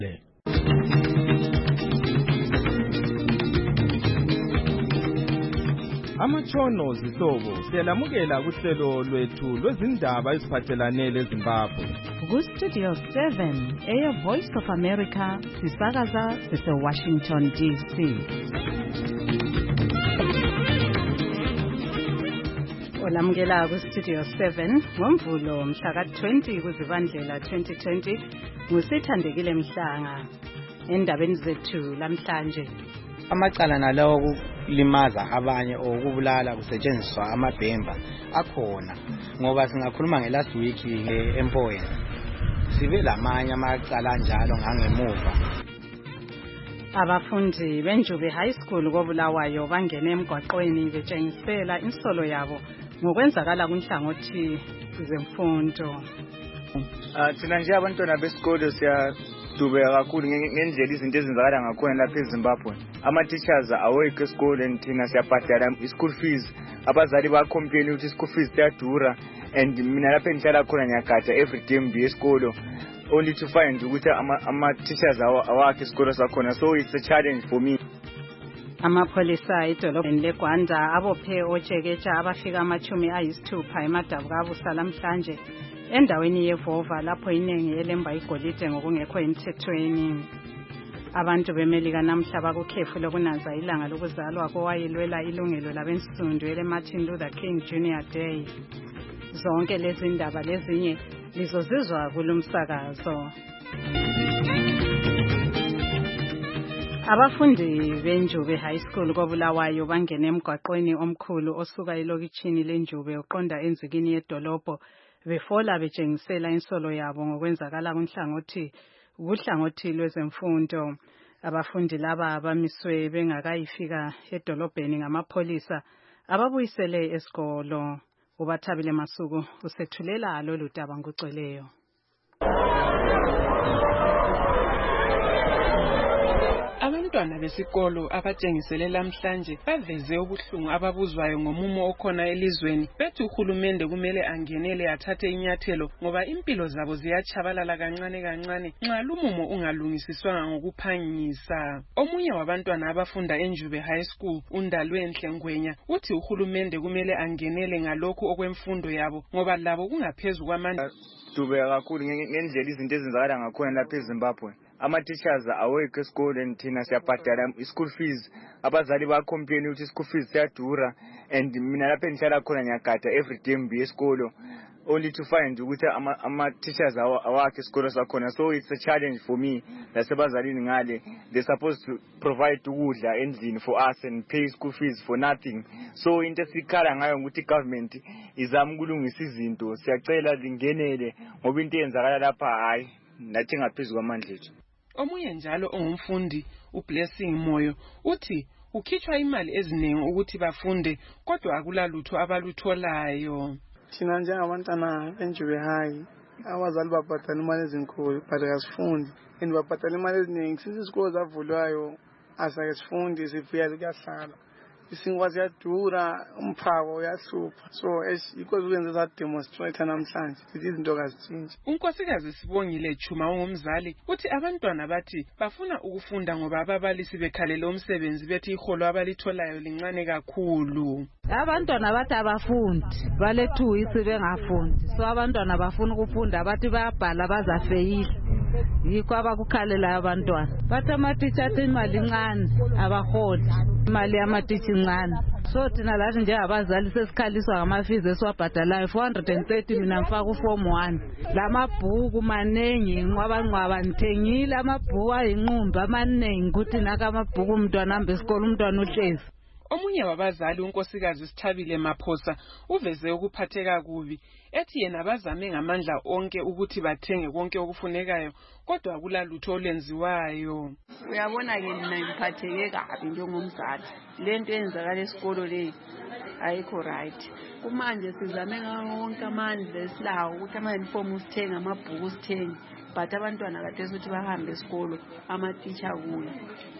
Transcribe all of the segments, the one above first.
Amatshono zihlobo siyalamukela kuhlelo lwethu lwezindaba eziphathelane leZimbabwe. Ku-Studio 7 Air Voice of America sisakaza sise-Washington DC. Olamukela ku-Studio 7 ngoMvulo mhla ka-20 kuZibandlela 2020 nguSithandekile Mhlanga. Endabeni zethu lamhlanje, amacala nalawo kulimaza abanye okubulala kusetshenziswa amabhemba akhona, ngoba singakhuluma ngelast week eMpoweni sibe lamanye amacala njalo ngangemuva. Abafundi beNjube High School koBulawayo bangene emgwaqweni betshengisela insolo yabo ngokwenzakala kunhlangothi zemfundo. Thina nje abantwana besikole siyadubeka kakhulu ngendlela izinto ezenzakala ngakhona lapha eZimbabwe. Ama-teachers awekho esikoleni, thina siyabhadala i-school fees. Abazali ba-complain ukuthi i-school fees siyadura, and mina lapha engihlala khona ngiyagada everyday ngibuye esikolo only to find ukuthi ama-teachers awakho esikolo sakhona, so it's a challenge for me. Amapholisa edolobheni leGwanda abophe otsheketsha abafika ama-60 eMadabukabusa lamhlanje endaweni yeVova lapho iningi elemba igolide ngokungekho emthethweni. Abantu beMelika namhla bakukhefu lokunaza ilanga lokuzalwa kowayelwela ilungelo labensundu ele-Martin Luther King Jr. Day. Zonke lezi ndaba lezinye lizozizwa kulumsakazo. Abafundi beNjube High School koBulawayo bangene emgwaqweni omkhulu osuka elokitshini leNjube uqonda enzikini yedolobho befola betshengisela insolo yabo ngokwenzakala kuhlangothi lwezemfundo. Abafundi laba bamiswe bengakayifika edolobheni ngamapholisa ababuyisele esikolo. Ubathabile Masuku usethulela lolu daba ngokugcweleyo. Abantwana besikolo abatshengisele lamhlanje baveze ubuhlungu ababuzwayo ngomumo okhona elizweni. Bethi uhulumende kumele angenele athathe inyathelo ngoba impilo zabo ziyatshabalala kancane kancane nxa lumumo ungalungisiswanga ngokuphangisa. Omunye wabantwana abafunda eNjube High School, uNdalwenhle Ngwenya, uthi uhulumende kumele angenele ngalokhu okwemfundo yabo ngoba labo kungaphezulu kwamandla. Dubeka kakhulu ngendlela izinto ezenzakala ngakhona lapha eZimbabwe. Ama-teachers awekho esikoleni, thina siyabhadala i-school fees. Abazali ba-complain ukuthi i-school fees siyadura, and mina lapha engihlala khona ngiyagada everyday ngibuye esikolo only to find ukuthi ama-teachers awakho esikolo sakhona, so it's a challenge for me. Lasebazalini ngale, they're supposed to provide ukudla endlini for us and pay school fees for nothing. So into esikhala ngayo ukuthi i-government izama ukulungisa izinto, siyacela lingenele ngoba into eyenzakala lapha hayi nathi ngaphezulu kwamandla ethu. Omunye njalo ongumfundi uBlessing Moyo uthi ukhitshwa imali eziningi ukuthi bafunde kodwa akulalutho abalutholayo. Thina njengabantwana beNjube High abazali babhadala imali ezinkulu but asifundi, and babhadala imali eziningi. Since isikolo zavulwayo asake sifundi sibuya kuyahlala. Isinkwa ziyadura, umphako uyahlupha, so because ukwenza za demonstrate namhlanje izinto kazitshintshi. Unkosikazi Sibongile Chuma ongumzali uthi abantwana bathi bafuna ukufunda ngoba ababalisi bekhalele umsebenzi bethi iholo abalitholayo lincane kakhulu. Abantwana bathi abafundi balethu isi bengafundi, so abantwana bafuna ukufunda bathi bayabhala bazafeyila. Yikho abakukhalela abantwana. Bathi amatitsha athi imali incane abaholi, imali yamatitsha incane. So thina lathi njengabazali sesikhaliswa ngamafizi esiwabhadalayo 430, mina ngifaka uform 1. Lamabhuku manengi nqwaba ngithengile amabhuku ayinqumbi amanengi ukuthi naka amabhuku umntwana hambe esikolo umntwana uhlezi. Omunye wabazali unkosikazi Sithabile Maphosa uveze ukuphatheka kubi, ethi yena bazame ngamandla onke ukuthi bathenge konke okufunekayo kodwa akulalutho olwenziwayo. Uyabona ke mina ngiphatheke kabi njengomzali. Lento eyenzakala esikolo le ayikho right. Kumanje sizame ngawonke amandla esilawo ukuthi ama-uniform sithenge, amabhuku sithenge, but abantwana kade ukuthi bahambe esikolo ama-teacher kuyo.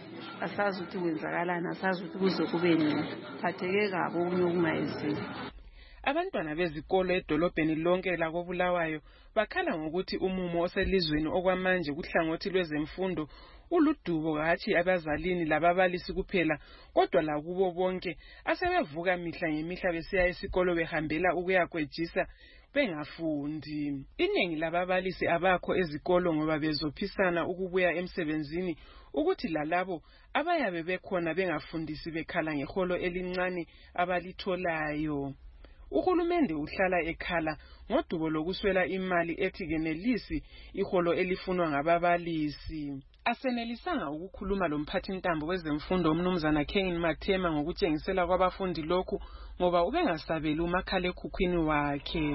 Asazi ukuthi wenzakalana, asazi ukuthi kuzokube nini. Phatheke kabi okunye okungayeziyo. abantwana bezikolo edolobheni lonke lakoBulawayo bakhala ngokuthi umumo oselizweni okwamanje kuhlangothi lwezemfundo uludubo hatshi abazalini lababalisi kuphela kodwa lakubo bonke asebevuka mihla ngemihla besiya esikolo behambela ukuyakwejisa bengafundi. Iningi lababalisi abakho ezikolo ngoba bezophisana ukubuya emsebenzini ukuthi lalabo abayabe bekhona bengafundisi bekhala ngeholo elincane abalitholayo. Uhulumende uhlala ekhala ngodubo lokuswela imali ethi kenelisi iholo elifunwa ngababalisi. Asenelisanga ukukhuluma lomphathintambo wezemfundo umnumzana Kevin Mathema ngokutshengisela kwabafundi lokhu ngoba ubengasabeli umakhalekhukhwini wakhe.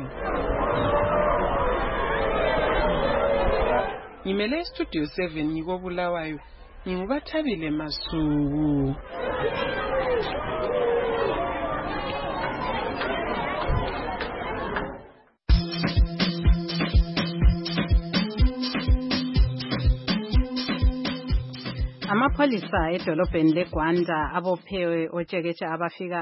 Ngimele Studio 7 ngikoBulawayo, nginguBathabile Masuku. Amapholisa edolobheni leGwanda abophewe otsheketsha abafika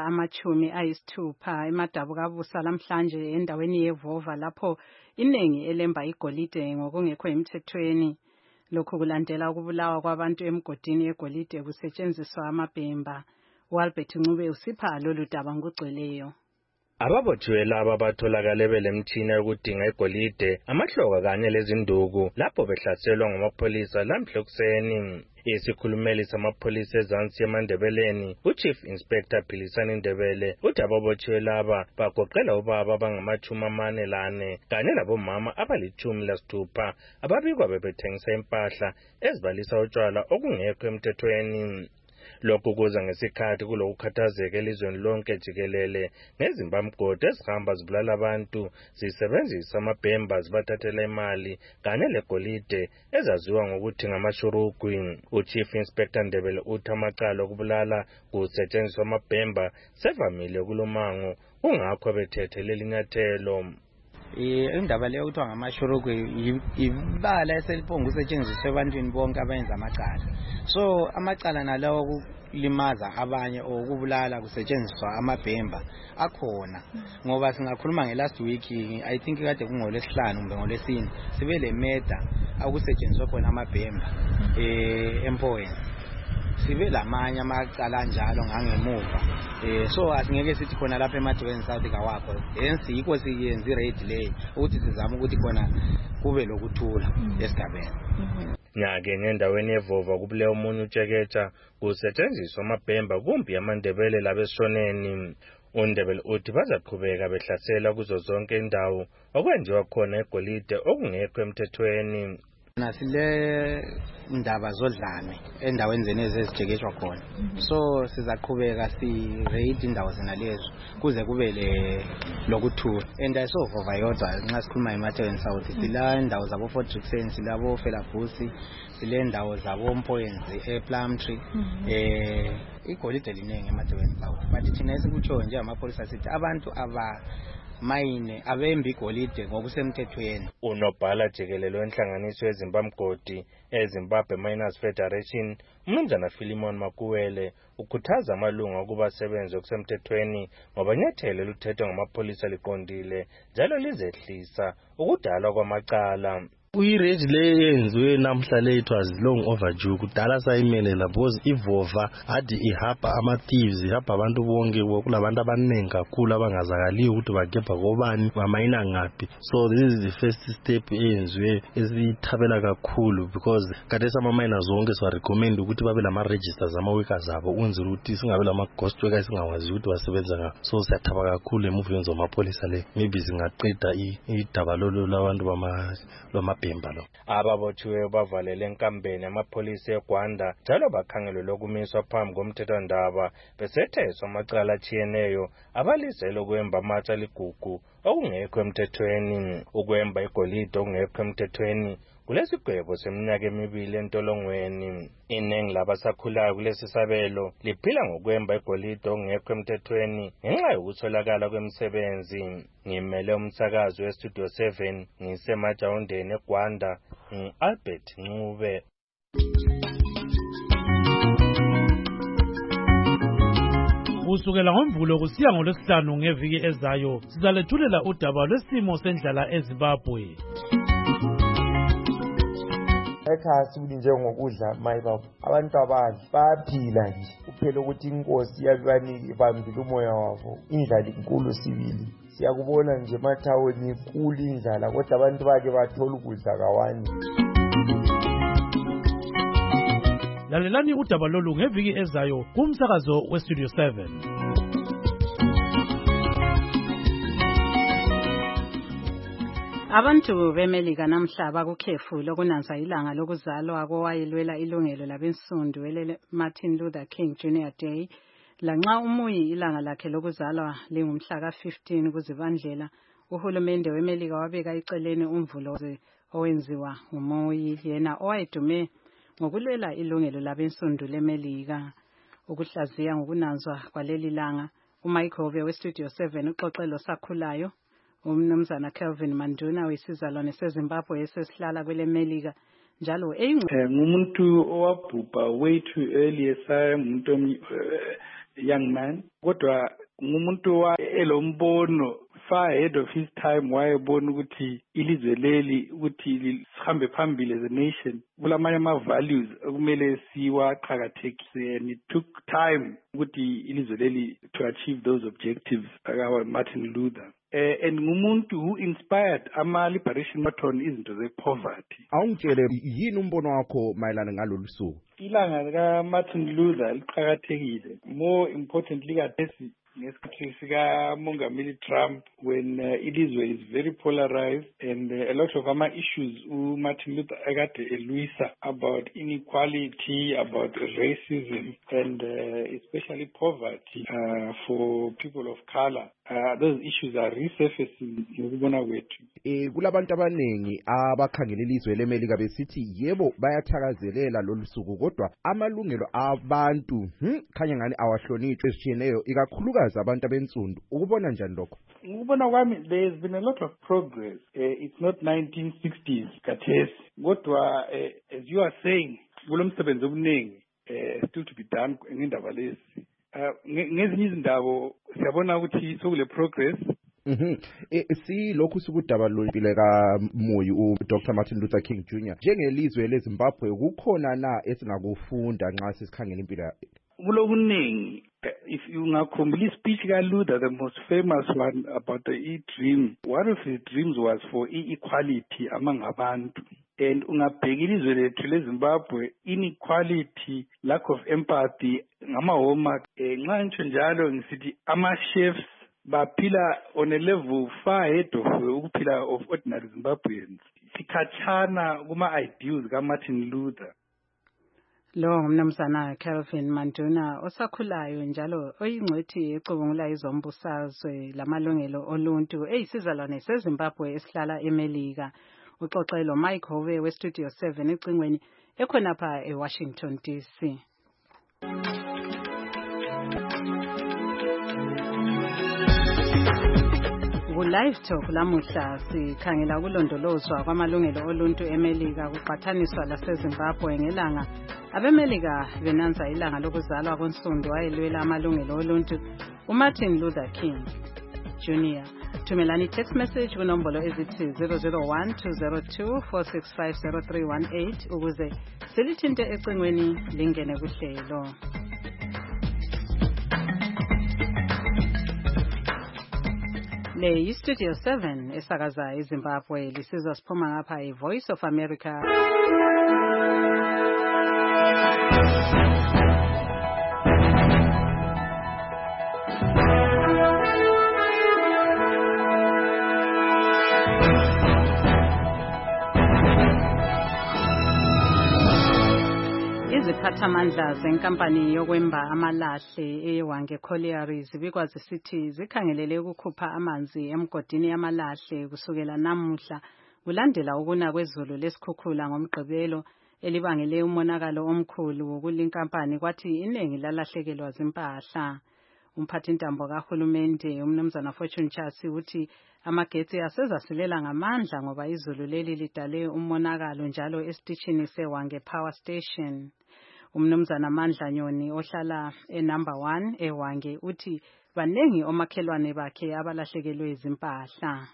60 eMadabukabusa lamhlanje endaweni yeVova lapho inengi elemba igolide ngokungekho emthethweni. Lokhu kulandela ukubulawa kwabantu emgodini yegolide kusetshenziswa amabhemba. Walbert Ncube usipha lolu daba ngogcweleyo. Ababotshwe laba batholakale belemtshina yokudinga igolide, amahloka kanye lezinduku lapho behlaselwa ngamapolisa lamhlokuseni. Isikhulumeli samapholisa eZansi eMandebeleni, uChief Inspector Philisani Ndebele, uthi ababotshwe laba bagoqela ubaba abangama-40 kanye labomama abali-16 ababikwa bebethengisa impahla ezibalisa utshwala okungekho emthethweni. Lokhu kuza ngesikhathi kulokukhathazeka elizweni lonke jikelele ngezimbamgodi ezihamba zibulala abantu zisebenzisa amabhemba zibathathela imali kanye legolide ezaziwa ngokuthi ngamashurugwi. uChief Inspector Ndebele uthi amacala okubulala kusetshenziswa amabhemba sevamile kulomango kungakho bethethe leli nyathelo. Indaba leyo kuthiwa ngamashurugwe ibala eseliphonga usetshenziswa ebantwini bonke abenza amacala. So amacala nalawo kulimaza abanye okubulala kusetshenziswa amabhemba akhona ngoba singakhuluma ngelast week I think kade kungolesihlanu kumbe ngolesine sibe le meda akusetshenziswa khona amabhemba empoweni. Sibe lamanye amacala njalo ngangemuva. So asingeke sithi khona lapha eMadweni South kawakho. Hence yikho siyenza irate leyo ukuthi sizama ukuthi khona kube lokuthula esigabeni. Nyake ngendaweni yeVova kubule umunye utsheketsha kusetshenziswa amabhemba kumbi amandebele labeshoneni. uNdebele uthi bazaqhubeka behlasela kuzo zonke indawo okwenziwa khona egolide okungekho emthethweni. Nasile indaba zodlame endaweni zenezi ezijekeshwa khona. So sizaqhubeka raid indawo zenalezo kuze kube lokuthula. And ayisovova yodwa nxa sikhuluma eMadweni South sila indawo zabo Fort Jackson, silabo Felabusi, sile ndawo zabo Mpoyenzi ePlumtree. Igolide linenge eMadweni South. But thina esikutsho nje amapolisa sithi abantu mayine abembi igolide ngokusemthethweni. Unobhala jikelele wenhlanganiso ezimbamgodi eZimbabwe Miners Federation umnumzana Philemon Makuwele ukhuthaza amalunga ukuba sebenze okusemthethweni ngoba nyathelo luthethwe ngamapolisa liqondile njalo lizehlisa ukudalwa kwamacala. Uyirage le yenziwe namhla le it was long overdue kudala sayimelela because iVova adi ihaba ama-thieves ihaba abantu bonke kulabantu abaningi kakhulu abangazakaliyo ukuthi bagebha kobani bamayina ngaphi. So this is the first step eyenziwe esithabela kakhulu because khathesi ama-miners wonke siwarecommend ukuthi babe lama-registers ama-workers abo ukwenzela ukuthi singabe lama-ghost workers singawazi ukuthi basebenza ngaphi. So siyathaba kakhulu emuva yenziwa amapolisa le maybe zingaqeda idaba lolo labantu bamabhemba lo. Ababothiweyo bavalele enkambeni amapolisa eGwanda njalo bakhangelwe lokumiswa phambi komthethwandaba besetheswa amacala atshiyeneyo abalisela ukwemba amatsha ligugu okungekho emthethweni. Ukwemba igolide okungekho emthethweni kulesigwebo seminyaka 2 entolongweni. Inengi labasakhulayo kulesi sabelo liphila ngokwemba igolide okungekho emthethweni ngenxa yokutholakala kwemisebenzi. Ngimele umsakazi weStudio 7 ngisemajawundeni eGwanda Albert Ncube. Kusukela ngoMvulo kusiya ngoLwesihlanu ngeviki ezayo sizalethulela udaba lwesimo sendlala eZimbabwe. Ekhaya sibili njengokudla mayibaba abantu abadla bayaphila nje kuphela ukuthi inkosi yabanike ibambile umoya wabo indlala inkulu sibili siyakubona nje emathawuni inkulu indlala kodwa abantu bake bathola ukudla kawani. Lalelani udaba lolu ngeviki ezayo kumsakazo weStudio 7. Abantu beMelika namhla bakukhefu lokunanza ilanga lokuzalwa kowayelwela ilungelo labensundu Martin Luther King Jr. Day. Lanxa umuyi ilanga lakhe lokuzalwa lingumhla ka-15 kuZibandlela, uhulumende weMelika wabeka eceleni umvulo owenziwa nguMoyi, yena owayedume ngokulwela ilungelo labensundu leMelika. Ukuhlaziya ngokunanzwa kwaleli langa, uMike Hove weStudio 7 uxoxelo sakhulayo umnumzana Kelvin Manduna wesizalwane seZimbabwe esesihlala kwele Melika njalo ngumuntu owabhubha way too early ngumuntu young man kodwa ngumuntu elombono far ahead of his time wayebona ukuthi ilizwe leli ukuthi lihambe phambili as a nation kulamanye ama-values okumele siwaqhakathekise and it took time ukuthi ilizwe leli to achieve those objectives Martin Luther. And ngumuntu who inspired ama-liberation marathon izinto ze-poverty. Awungitshele yini umbono wakho mayelana ngalolu suku? Ilanga lika-Martin Luther liqhakathekile. More importantly kathesi ngesikhathi sikaMongameli Trump when ilizwe is very polarized and a lot of ama-issues Martin Luther akade elwisa about inequality, about racism and especially poverty for people of color. Those issues are resurfacing ngokubona kwethu. Kulabantu abanengi abakhangela ilizwe leMelika besithi yebo bayathakazelela lolu suku kodwa amalungelo abantu khanya ngani awahlonitshwe ezitshiyeneyo ikakhulukazi abantu abensundu. Ukubona njani lokho? Ngokubona kwami there's been a lot of progress. It's not 1960s kathesi kodwa as you are saying kulomsebenzi obuningi still to be done ngendaba lezi. Ngezinye izindaba siyabona ukuthi sokule progress. Lokhu sukudaba lwempilo kaMoyi uDr. Martin Luther King Jr. Njengelizwe leZimbabwe kukhona na esingakufunda nxa sisikhangela impilo kulokuningi. If you ngakhumbula speech kaLuther, the most famous one about the dream, one of his dreams was for equality among abantu. And ungabheka ilizwe lethu leZimbabwe, inequality, lack of empathy, ngama-homework. Nxa ngitsho njalo ngisithi ama-chefs baphila on a level far ahead of ukuphila of ordinary Zimbabweans. Sikhatshana kuma-ideals kaMartin Luther. Lo ngumnumzana Kelvin Manduna osakhulayo njalo oyingcwethi ecubungula izombusazwe lamalungelo oluntu eyisizalwane seZimbabwe esihlala eMelika. Uxoxelo Mike Hove weStudio 7 ecingweni ekhonapha eWashington DC. Live Talk lamuhla sikhangela ukulondolozwa kwamalungelo oluntu eMelika kuqhathaniswa laseZimbabwe ngelanga abeMelika benanza ilanga lokuzalwa konsundu wayelwela amalungelo oluntu uMartin Luther King Jr. Thumelani text message kunombolo ezithi 001-202-465-0318 ukuze silithinte ecingweni lingene kuhlelo. Le yiStudio 7 esakaza eZimbabwe lisizwa siphuma ngapha iVoice of America. Iziphathamandla zenkampani yokwemba amalahle eWange Colliery zibikwa zisithi zikhangelele ukukhupha amanzi emgodini yamalahle kusukela namuhla kulandela ukuna kwezulu lesikhukhula ngomgqibelo elibangele umonakalo omkhulu wokulinkampani kwathi iningi lalahlekelwa zimpahla. Umphathintambo kahulumende umnumzana Fortune Chasi uthi amagetsi asezasilela ngamandla ngoba izulu leli lidale umonakalo njalo esitishini seWange Power Station. Umnumzana Mandla Nyoni ohlala number 1 eHwange uthi baningi omakhelwane bakhe abalahlekelwe izimpahla.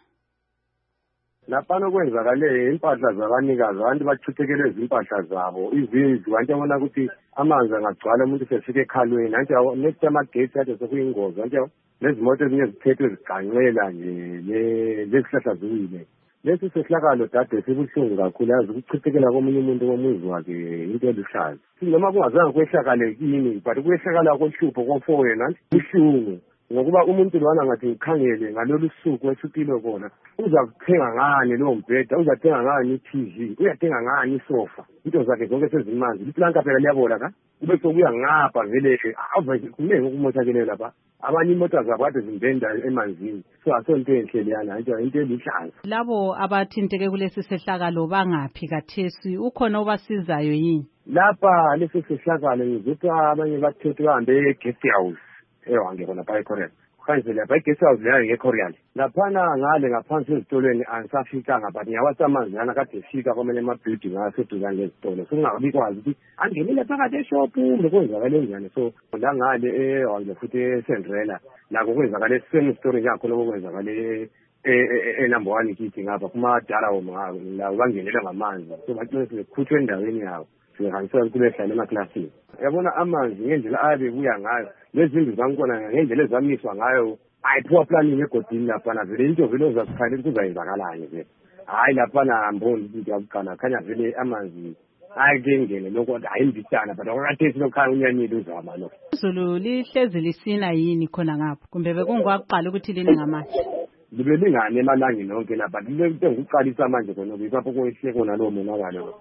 Lapha kwenzakale impahla zabanikazi abantu bachithekele izimpahla zabo izindlu kanti yabona ukuthi amanzi angagcwala umuntu sefike ekhalweni kanti next amagetsi ade sekuyingozi kanti lezimoto ezinye zithethwe ziganqela nje lezihlahla ziwile. Lesi sehlakalo dade sibuhlungu kakhulu yazi ukuchithekela komunye umuntu womuzi wakhe into eluhlaza. Noma kungazange kwehlakale kini but kwehlakala kohlupho kofowena nanti buhlungu. Ngokuba umuntu lwana ngathi ukhangele ngalolu suku esipilo kona uza kuthenga ngani lo mbheda uzathenga ngani iTV uyathenga ngani isofa into zakhe zonke sezimanzi iplanka phela liyabola ka kube sokuya ngapha vele awuve kunenge ukumothakele lapha abanye imoto zabo kade zimbenda emanzini so asonto enhle leyana into elihlaza. Labo abathinteke kulesi sehlakalo bangaphi kathesi ukhona obasizayo yini? Lapha lesi sehlakalo ngizothi abanye bathethe bahambe e-guest house eHwange khona phaya eKhoreal. Khanje lapha i-guest house leyo ngeKhoreal. Laphana ngale ngaphansi ezitolweni angisafikanga but ngiyawathi amanzi yana kade efika kwamanye ama-building aseduzane lezitolo. Singabi kwazi ukuthi angenile phakathi eshophu kumbe kwenzakale njani. So la ngale eHwange futhi eSendrela nako kwenzakale same story njakhona okwenzakale number 1 kithi ngapha kumadala la bangenele ngamanzi. So bathi sekukhutshwe endaweni yawo. Sihanjiswa kulehlala emaklasini. Yabona amanzi ngendlela abe kuya ngayo lezindlu zankona ngendlela ezamiswa ngayo ayiphuwa planning egodini lapha na vele into vele ozakukhala kuzayenzakalanye vele. Hayi lapha na mboni into yakuqala khanya vele amanzi ayikengene lokho ayimbitana but awukathesi lokhaya unyanyile uzama lo. Izulu lihlezi lisina yini khona ngapha kumbe bekungwaqala ukuthi line ngamahle? Libe lingane emalangeni lonke lapha lento ngokuqalisa manje khona lapho kwehle khona lo monakalo.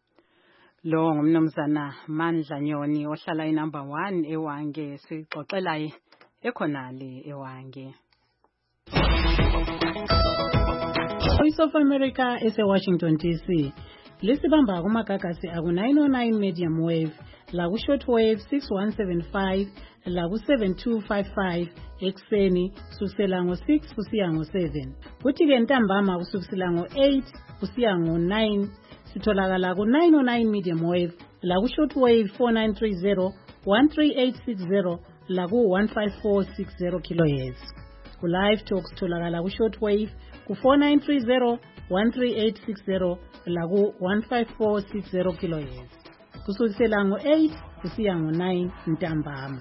Lo ngumnumzana Mandla Nyoni ohlala number 1 eHwange sixoxela ekhonale eHwange. Voice of America eseWashington DC. Lisibamba kumagagasi aku 909 medium wave, la ku short wave 6175, la ku 7255 ekseni kusukela ngo6 kusiya ngo7. Kuthi ke ntambama kusukela ngo8 kusiya ngo9. Sitholakala ku 909 medium wave, la ku short wave 4930, 13860, la ku 15460 kHz. Ku live talk sitholakala ku short wave ku 4930, 13860, la ku 15460 kHz. Kusukela ngo8 kusiya ngo9 ntambama.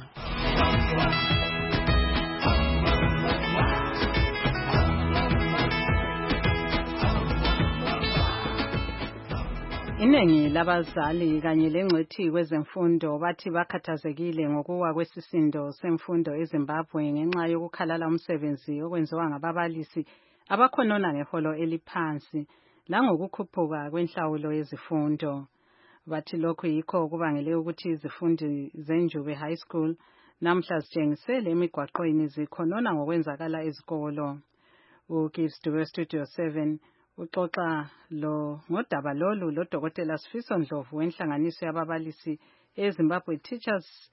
Iningi labazali kanye lengcwethi kwezemfundo bathi bakhathazekile ngokuwa kwesisindo semfundo eZimbabwe ngenxa yokukhalala umsebenzi okwenziwa ngababalisi abakhonona ngeholo eliphansi langokukhuphuka kwenhlawulo yezifundo. Bathi lokhu yikho kubangele ukuthi izifundi zeNjube High School namhla zitshengisele emigwaqweni zikhonona ngokwenzakala ezikolo. uGibbs Dube Studio 7 uxoxa ngodaba lolu loDokotela Sifiso Ndlovu wenhlanganiso yababalisi eZimbabwe Teachers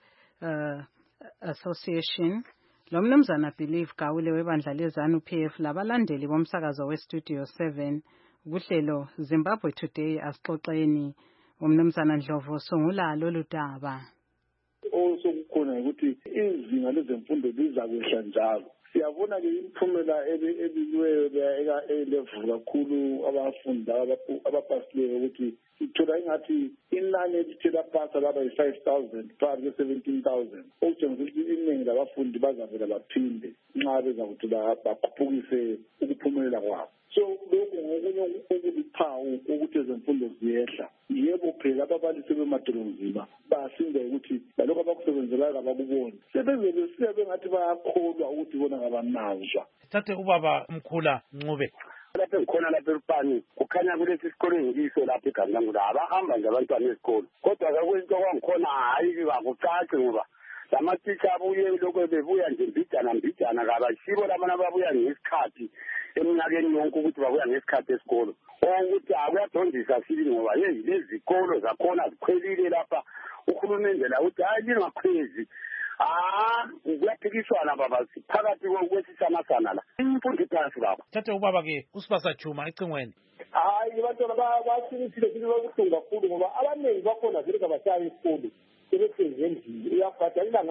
Association, lo mnumzana Believe Gawule webandla leZANU PF labalandeli bomsakazo weStudio 7 kuhlelo Zimbabwe Today asixoxeni. Umnumzana Ndlovu sungula lolu daba. Osokukhona ukuthi izinga lezemfundo lizakwehla njalo. Siyabona ke imphumela ebilweyo level kakhulu abafundi abapasileyo ukuthi ithola ingathi inani elithela pasa laba yi-5,000 phakathi kwe-17,000 okutshengisa ukuthi iningi labafundi bazavela baphinde nxa beza ukuthi bakhuphukise ukuphumelela kwabo. So lokhu ngokunye okubiphawu ukuthi ezemfundo ziyehla. Yebo phela ababalisi bemadolonzima basinda ukuthi lalokho abakusebenzelayo abakuboni sebezele siya bengathi bayakholwa ukuthi bona ngabanazwa. Thathe ubaba Mkhula Ncube lapha ngikhona lapha eRupani kukhanya kulesi sikolo engiso lapha eGandangu la abahamba nje abantwana esikolo kodwa kwakuyinto kwangikhona hayi bakucace ngoba lamathisha abuye lokho bebuya nje mbijana kabashibo labana babuya ngesikhathi eminyakeni yonke ukuthi babuya ngesikhathi esikolo ukuthi akuyadondisa sibili ngoba lezi zikolo zakhona zikhwelile lapha uhulumende la uthi hayi lingakhwezi kuyaphikiswana baba phakathi kwesisamasana la imfundo iphasi baba. Thathe ubaba ke uSibasa Juma ecingweni. Hayi bantwana basinithile ukuthi bakuhlunga kakhulu ngoba abaningi bakhona vele kabashaya isikolo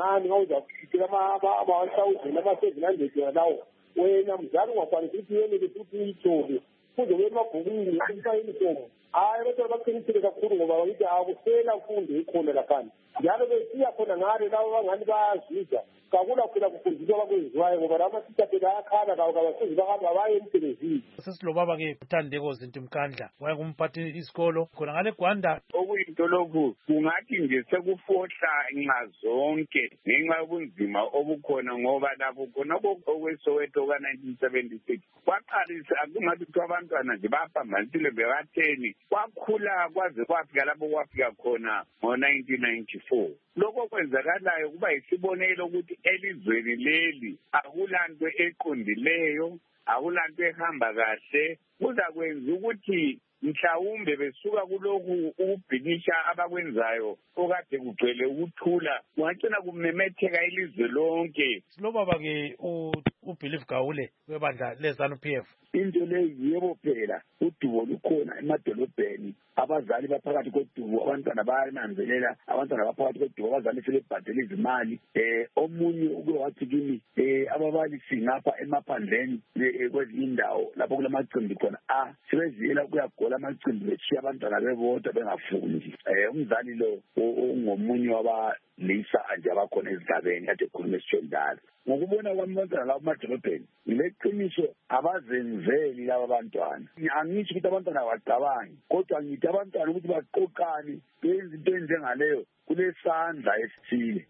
ngani ngawuzakukhithela ama-1000 ama-700 lawo wena mzali ungakwanisa ukuthi yenele futhi uyithole kuze kuye emabhukwini ayinifomu hayi abantwana baqinisile kakhulu ngoba bakithi akusela mfundo ikhona laphana njalo besiya khona ngale labo bangani bayazuza kakula phela kufundiswa abakwenziwayo ngoba la mathisha phela ayakhala lawo kabasizi bahamba baye emsebenzini. Sesilobaba-ke uThandeko Zintimkandla wayengumphathi isikolo khona ngale Gwanda. Okuyinto lokhu kungathi nje sekufohla nxa zonke ngenxa yobunzima obukhona ngoba lapho khona okweSoweto ka-1976 kwaqalisa akungathi kuthiwa abantwana nje baphambanisile bebatheni kwakhula kwaze kwafika lapho kwafika khona ngo-1994. Lokho kwenzakalayo kuba yisibonelo ukuthi elizweni leli akulanto eqondileyo akulanto ehamba kahle kuzakwenza ukuthi mhlawumbe besuka kulokhu ukubhikisha abakwenzayo okade kugcwele ukuthula kungagcina kumemetheka ilizwe lonke. Silobaba-ke uBelieve Gawule webandla leZANU-PF. Into leyi yebo phela udubo lukhona emadolobheni abazali baphakathi kodubo abantwana bayananzelela abantwana baphakathi kodubo abazali sebebhadela izimali omunye uke wathi kimi ababalisi ngapha emaphandleni kwezinye indawo lapho kulamacimbi khona sebeziyela ukuyagola amacimbi beshiya abantwana bebodwa bengafundi. Umzali lo ungomunye wabalisa nje abakhona ezigabeni kade ekhuluma esitshondala ngokubona kwami abantwana labo emadolobheni ngileqiniso abazenzeli laba bantwana. Angisho ukuthi abantwana abacabangi kodwa ngithi abantwana ukuthi baqoqane benze into enjengaleyo kulesandla esithile.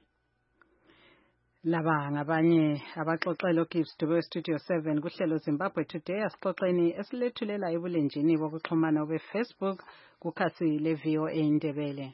Laba ngabanye abaxoxela uGibbs Dube Studio 7 kuhlelo Zimbabwe Today asixoxeni esilethulela ebulenjini bokuxhumana beFacebook kukhasi leVOA Indebele.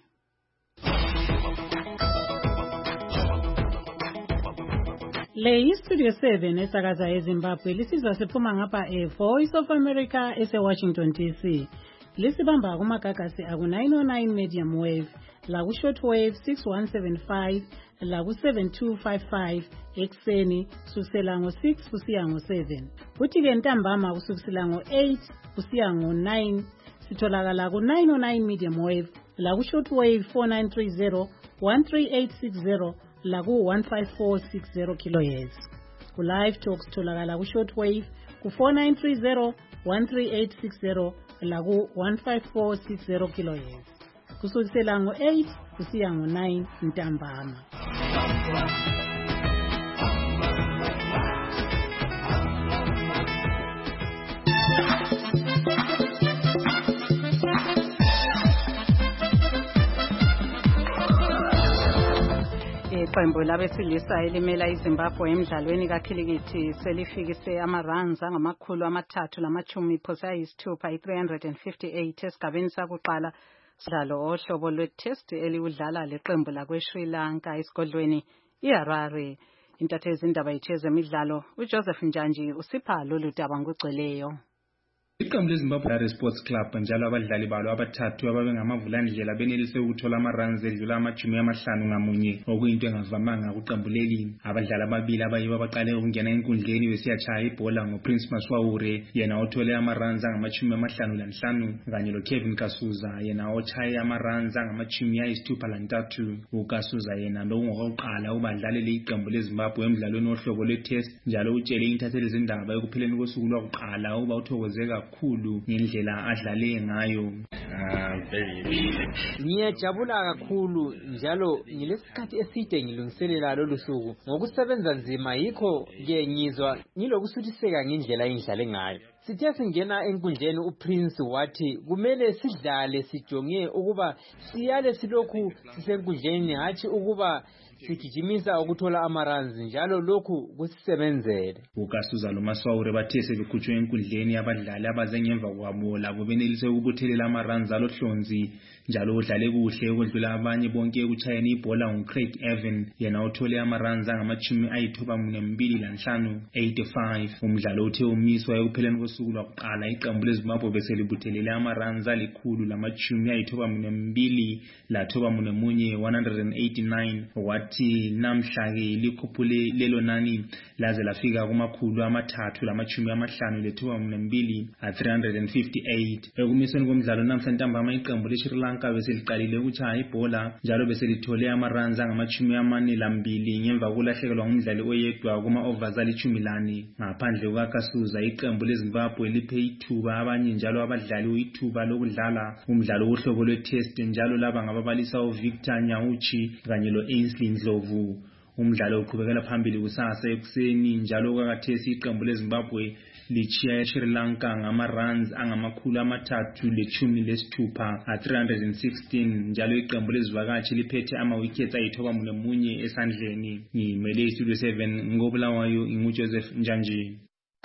Le Studio 7 esakaza eZimbabwe lisizwa siphuma ngapha Voice of America eseWashington DC. Lisibamba kumagagasi aku-909 medium wave laku shortwave 6175 laku 7255 ekseni kusukela ngo-6 kusiya ngo-7 kuthi ke ntambama kusukela ngo-8 kusiya ngo-9 sitholakala ku-909 medium wave laku shortwave 4930 13860 laku 15460 kilohertz. Ku live talk sitholakala ku shortwave ku 4930 13860 laku 15460 kilohertz kusukela ngo-8 kusiya ngo-9 ntambama. Iqembu labesilisa elimela iZimbabwe emidlalweni kakhilikithi selifikise ama-runs angama-360 esigabeni sakuqala sidlalo ohlobo lwe-test eliwudlala leqembu lakwe-Sri Lanka esigodlweni iHarare. Intatheli zindaba yethu yezemidlalo uJoseph Njanji usipha lolu daba ngokugcweleyo. Iqembu leZimbabwe Sports Club njalo abadlali balo abathathu ababengamavulandlela benelise ukuthola ama-runs edlula ama-50 ngamunye okuyinto engavamanga kuqembu leli. Abadlali ababili abayibo abaqale ukungena enkundleni besiyatshaya ibhola ngoPrince Maswaure yena othole ama-runs angama-55 kanye loKevin Kasuza yena otshaye ama-runs angama-63. uKasuza yena lokungokuqala ubadlalele iqembu leZimbabwe emidlalweni ohlobo lwe-test njalo utshele intatheli zindaba ekupheleni kosuku lwakuqala ukuba uthokoze kakhulu ngendlela adlale ngayo. Ngiyajabula kakhulu njalo ngilesikhathi eside ngilungiselela lolu suku ngokusebenza nzima yikho ke ngizwa ngilokusuthiseka ngendlela engidlale ngayo. Sithe singena enkundleni uPrince wathi kumele sidlale sijonge ukuba siyale silokhu sisenkundleni hathi ukuba sigijimisa ukuthola ama-runs njalo lokhu kusisebenzele. uKasuza loMaswaure bathe sebekhutshwe enkundleni abadlali abaze ngemva kwabo labo benelise ukubuthelela ama-runs alohlonzi njalo udlale kuhle ukudlula abanye bonke ekutshayeni ibhola nguCraig Evan yena othole ama-runs angama-92.85. umdlalo uthe umiswa ekupheleni usuku lwakuqala iqembu leZimbabwe beselibuthelele amaruns alikhulu lathoba munye 189 wathi namhla-ke likhuphule lelo nani laze lafika kumakhulu 350 358. Ekumiseni komdlalo namhla ntambama iqembu leSri Lanka beseliqalile ukutshaya ibhola njalo beselithole amaruns angama-42 ngemva kokulahlekelwa ngumdlali oyedwa kuma-overs 14. Ngaphandle kukaKasuza iqembu leZimbabwe liphe ithuba abanye njalo abadlali ithuba lokudlala umdlalo wohlobo lwe-test njalo laba ngababalisa uVictor Nyauchi kanye lo-Ainsley Ndlovu. Umdlalo uqhubekela phambili kusasa ekuseni njalo kwakathesi iqembu leZimbabwe lichiya eSri Lanka ngamaruns angama-316 316 njalo iqembu lezivakashi liphethe ama-wickets 91 esandleni. Ngimele iStudio 7 ngobulawayo inguJoseph Njanji.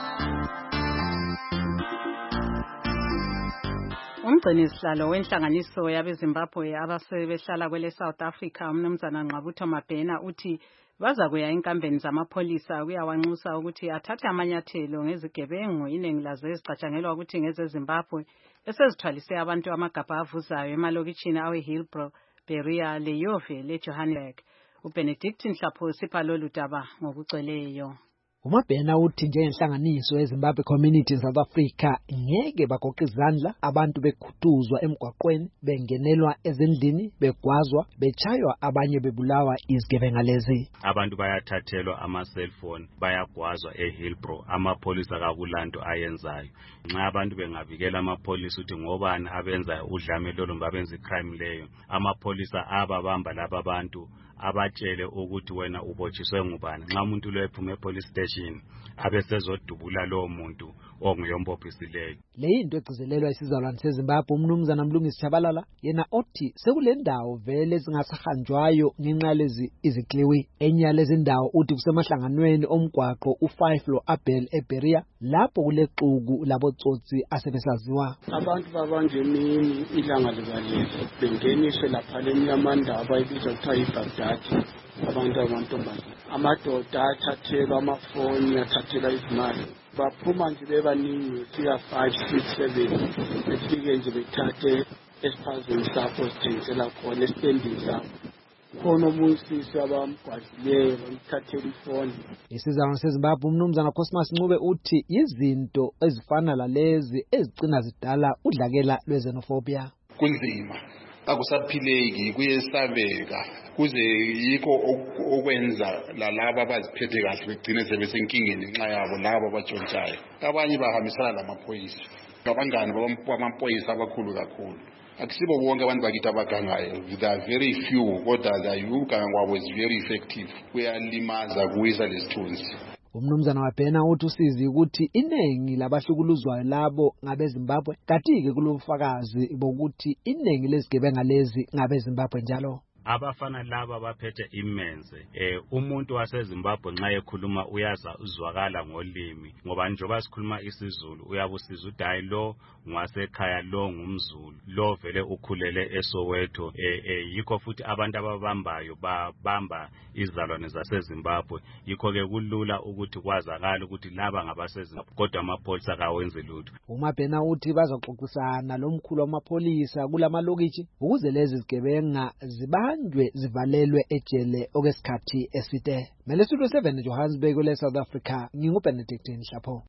Umgcini sihlalo wenhlanganiso yabeZimbabwe abasebehlala kwele South Africa umnumzana Nqabutho Mabhena uthi baza kuya enkambeni zamapholisa kuyawanxusa ukuthi athathe amanyathelo ngezigebengu iningi lazo ezicatshangelwa ukuthi ngezeZimbabwe esezithwalise abantu amagabha avuzayo emalokitshini awe-Hillbrow, Berea, leYove leJohannesburg. uBenedict Nhlapho sipha lolu daba ngokugcweleyo. uMabhena uthi njengenhlanganiso yeZimbabwe Community South Africa ngeke bagoqa izandla abantu bekhutuzwa emgwaqweni bengenelwa ezindlini begwazwa bechaywa abanye bebulawa izigebenga lezi. Abantu bayathathelwa ama-cellphone bayagwazwa eHillbrow amapolisa kakulanto ayenzayo. Nxa abantu bengavikela amapolisa uthi ngobani abenza udlame lolo babenza icrime leyo amapolisa ababamba laba abantu abatshele ukuthi wena ubotshiswe ngubani. Nxa umuntu lo ephuma epolice station abesezodubula lowo muntu onguyombophisile. Le into egcizelelwa isizalwane seZimbabwe umnumzana Mlungisi Chabalala yena othi sekule ndawo vele zingasahanjwayo ngenxa lezi izikliwi. Enye lezi ndawo uthi kusemahlanganweni omgwaqo u5 lo Abel eBerea lapho kulexuku labotsotsi asebesaziwa. Abantu babanje emini ilanga libalele bengeniswe lapha lenyamandaba ibizwa kuthiwa iBaghdad. Abantu amantombazana amadoda athathelwa amafoni athathelwa izimali baphuma nje bebaningi fika 5 6 7 befike nje bethathe esiphazweni sapho sithengisela khona esitendini sapho khona umusisi abamgwazileyo bamthathela ifoni. Isizalwane seZimbabwe umnumzana Cosmas Ncube uthi izinto ezifana lalezi ezigcina zidala udlakela lwezenofobia. Kunzima akusaphileki kuyesabeka kuze yikho okwenza lalaba abaziphethe kahle begcine sebesenkingeni nxa yabo labo abatshontshayo. Abanye bahambisana lamaphoyisa abangani bamaphoyisa abakhulu kakhulu. Akusibo bonke abantu bakithi abagangayo. There are very few kodwa uganga kwabo is very effective. Kuyalimaza kuyisa lesithunzi. Umnumzana Mabhena uthi usizi ukuthi inengi labahlukuluzwayo labo ngabeZimbabwe kanti-ke kulofakazi bokuthi inengi lezigebenga lezi ngabeZimbabwe njalo. Abafana laba baphethe imenze umuntu waseZimbabwe nxa ekhuluma uyazwakala ngolimi ngoba njengoba sikhuluma isiZulu uyabusiza udayi lo ngwasekhaya lo ngumZulu lo vele ukhulele eSoweto yikho futhi abantu ababambayo babamba izalwane zaseZimbabwe yikho ke kulula ukuthi kwazakala ukuthi laba ngabaseZimbabwe kodwa amapolisa kawenze lutho. uMabhena uthi bazoxoxisana lomkhulu wamapolisa kulamalokitshi ukuze lezi zigebenga zibanjwe zivalelwe ejele okwesikhathi eside. Mele Studio 7 Johannesburg le South Africa nginguBenedict Nhlapho.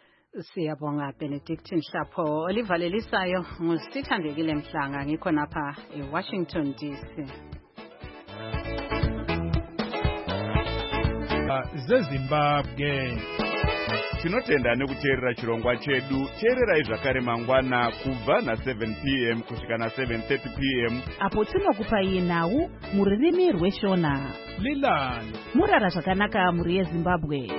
Siyabonga Benedict Nhlapho. Olivalelisayo ngusithandekile Mhlanga ngikho napha eWashington DC. zeZimbabwe tinotenda nekuteerera chirongwa chedu. Teererai zvakare mangwana kubva na7 p.m. kusvika na7:30 p.m. apo tinokupai nhau mururimi rweshona. Lilani murara zvakanaka muri yeZimbabwe.